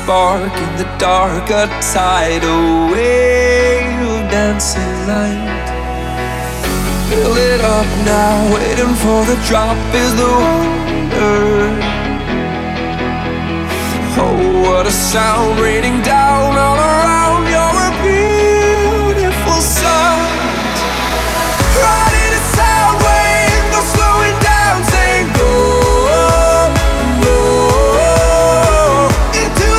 spark in the dark, a tidal wave of dancing light. Fill it up now, waiting for the drop is the wonder. Oh, what a sound raining down